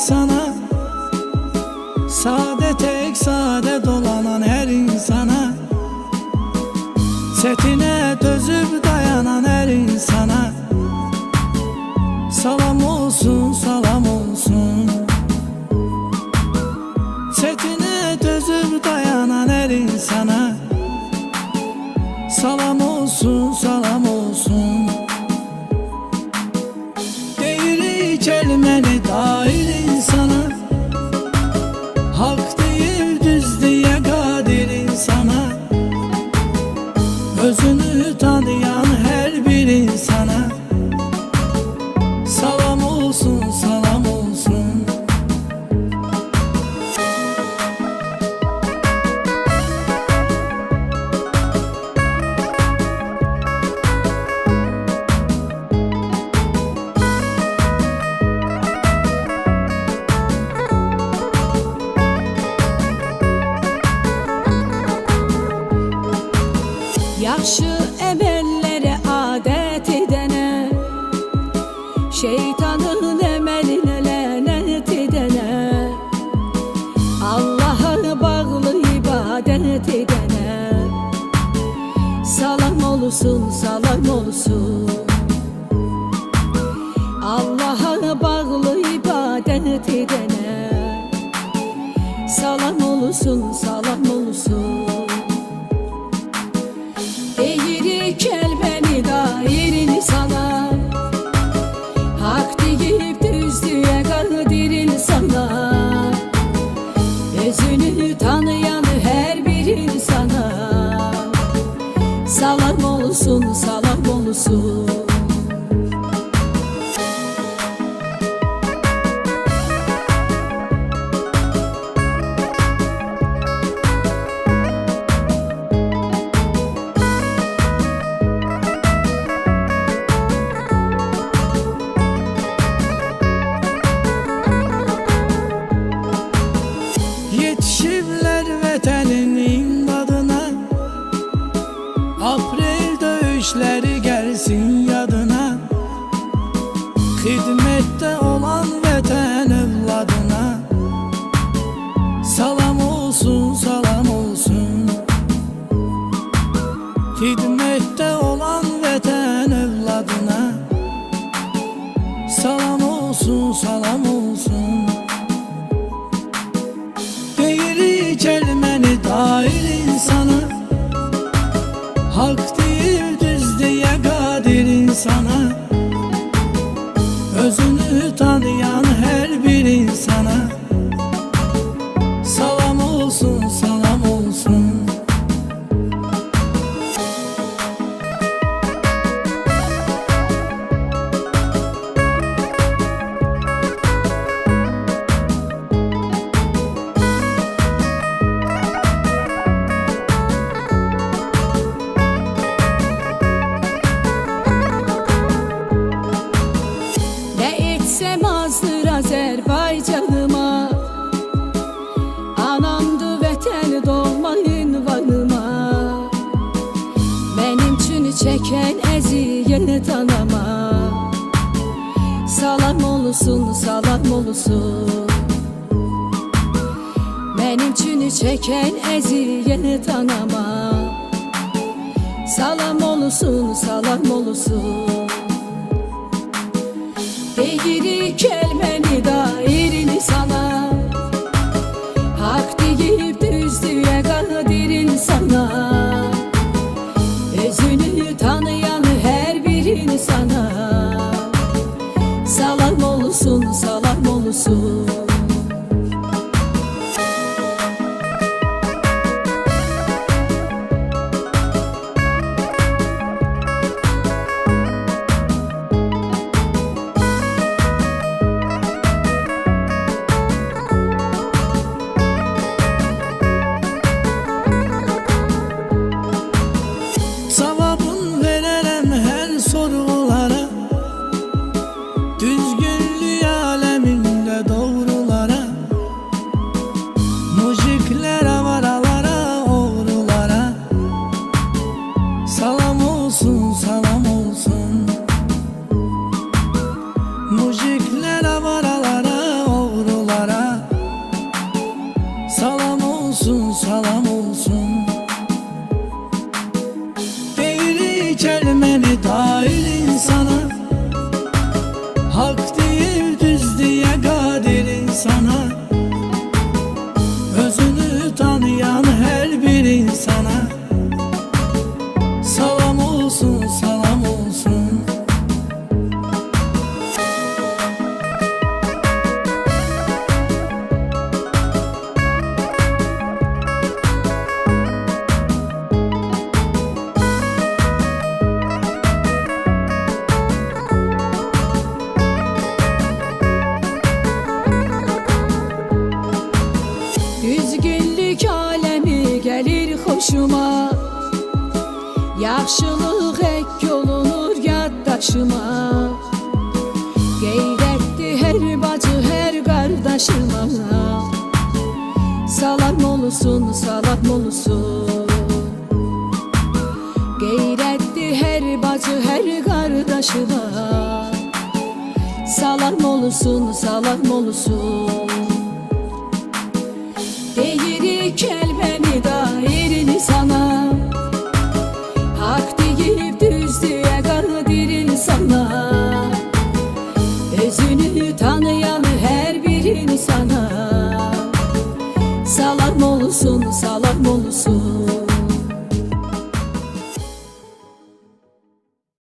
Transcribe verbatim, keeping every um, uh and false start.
insana, sade tek sade dolanan her insana, çetine dözüp dayanan her insana salam olsun, salam olsun. Çetine dözüp dayanan her insana salam olsun, salam olsun. Deyir kelimeni dair insana, hak deyir düz diye qadir insana, özünü tanıyan her bir insana salam olsun, salam olsun. Yaxşı əməllərə adət edənə, şeytanın əməlinə lənət edənə, Allaha bağlı ibadət edənə salam olsun, salam olsun. Allaha bağlı ibadət edənə salam olsun, salam olsun. Deyir kəlməni dair insana, hak deyib düzdüyə qadir insana, özünü tanıyan hər bir insana salam olsun, salam olsun. Yetişiblər vətəninin adına, aprel döyüşləri gəlsin yadına, xidmətdə olan vətən övladına salam olsun, salam olsun. Xidmətdə olan vətən övladına salam olsun, salam olsun. Deyir keliməni dair insana, hak deyir düz diye qadir insana, özünü tanıyan her bir insana salam olsun, salam olsun. Azdır Azərbaycanıma, anamdı vətən doğmayın vanıma, mənim üçün çəkən əziyyət anama salam olsun, salam olsun. Mənim üçün çəkən əziyyət anama salam olsun, salam olsun. Deyir kəlməni dair insana, hak deyib düzdüyə qadir insana, özünü tanıyan hər bir insana salam olsun, salam olsun. Savabın verərəm hər sorğulara, beni dair insana. Hak değil düz diye kadir insana. Özünü tanıyan her bir insana salam olsun, salam olsun. Düzgünlük alemi gelir hoşuma, yaxşılıq ek olunur yaddaşıma. Qeyrətli hər bacı, hər qardaşıma salam olsun, salam olsun. Qeyrətli hər bacı, hər qardaşıma salam olsun, salam olsun. Deyirik kəlməni dairini sana, hak deyib düzdüyə qadir insana. Özünü tanıyan hər bir insana salam olsun, salam olsun.